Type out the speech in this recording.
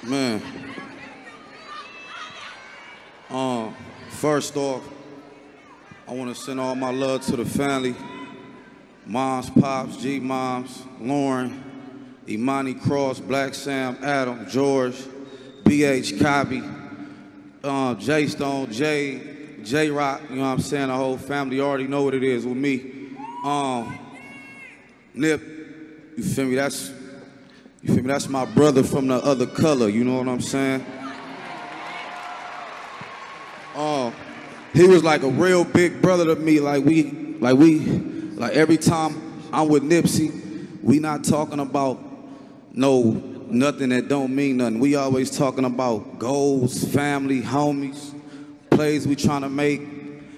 Man, first off, I want to send all my love to the family. Moms, Pops, G-Moms, Lauren, Imani Cross, Black Sam, Adam, George, B.H. Cobby, J-Stone, J-Rock, you know what I'm saying? The whole family already know what it is with me. Nip, you feel me? That's my brother from the other color, you know what I'm saying? He was like a real big brother to me. Like every time I'm with Nipsey, we not talking about nothing that don't mean nothing. We always talking about goals, family, homies, plays we trying to make,